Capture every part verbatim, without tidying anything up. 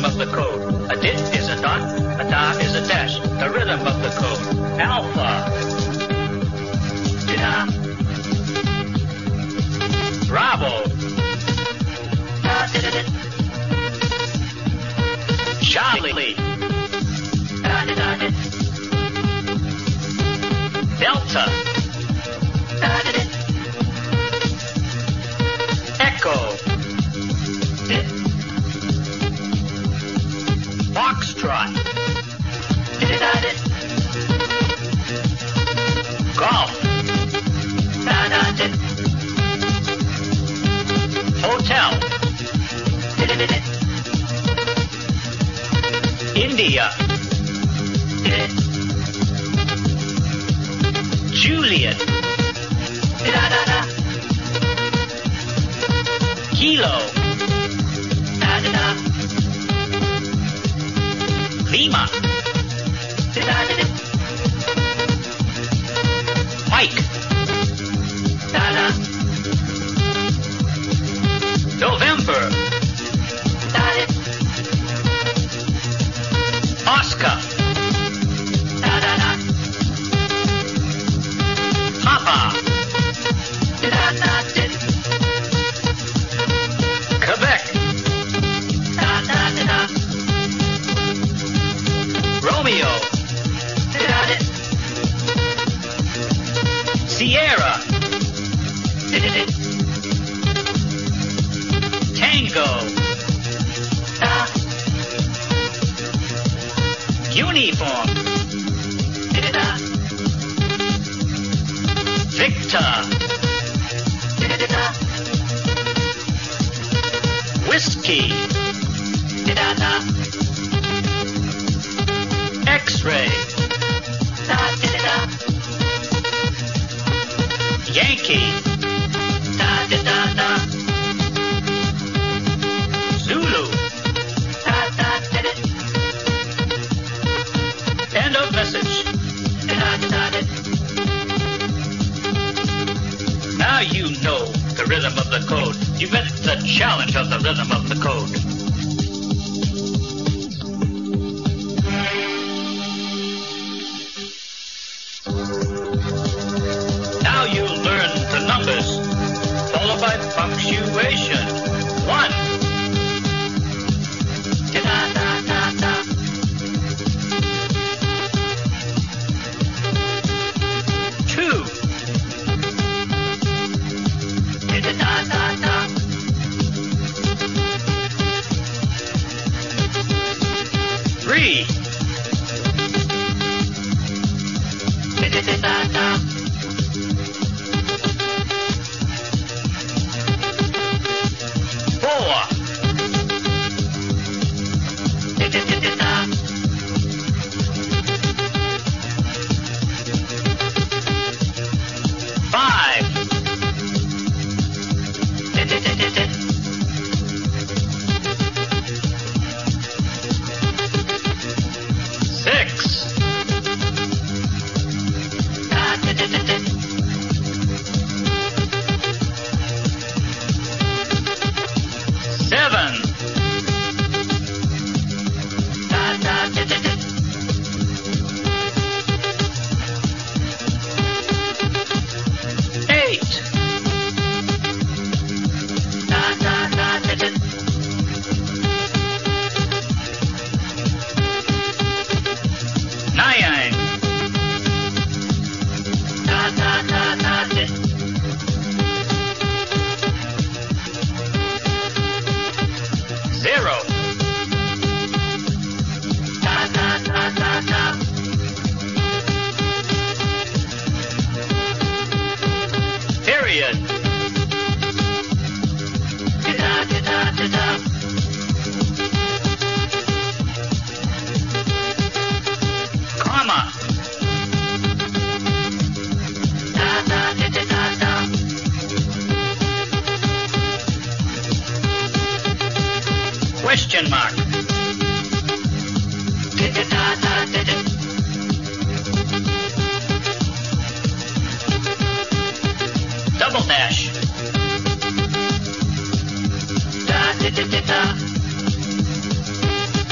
of the code. A dit is a dot, a da is a dash. The rhythm of the code. Alpha. Da. Bravo. Da, da, da, da. Charlie. Da, da, da, da. Delta. Da, da, da. Echo. Da. Foxtrot. Da, da, da. Golf. Da, da, da. Hotel. Da, da, da, da. India. Da. Juliet. Da, da, da. Kilo. Da, da, da. Lima. Da, da, da. Mike. Da, da. November. Da, da. Oscar. Da, da, da. Papa. Da, da, da. Quebec. Da, da, da, da. Romeo. Da, da, da. Sierra. Da, da, da. Tango. Da. Uniform. Da, da, da. Victor. Da, da, da. Whiskey. Da, da, da. X-ray. Da, da, da, da. Yankee. Da, da, da, da. Zulu. Da, da, da, da. End of message. Da, da, da, da. Now you know the rhythm of the code. You met the challenge of the rhythm of the code. Now you learn the numbers, followed by punctuation. One. Da, da, da, da. Two. Da, da, da, da. Three. Da, da, da, da, da. Four. Da, da, da, da, da. Five. Da, da, da, da, da. Six. Da, da, da, da, da. Seven. Da, da, da, da, da. Eight. Da, da, da, da, da. Nine. Da, da, da, da, da. Zero. Da, da, da, da, da. Period. Da, da, da, da, da. Comma. Da, da, da, da, da, da. Question mark. Da, da, da, da, da, da. Double dash. Da, da, da, da, da.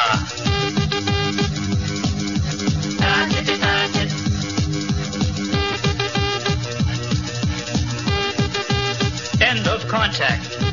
End of contact.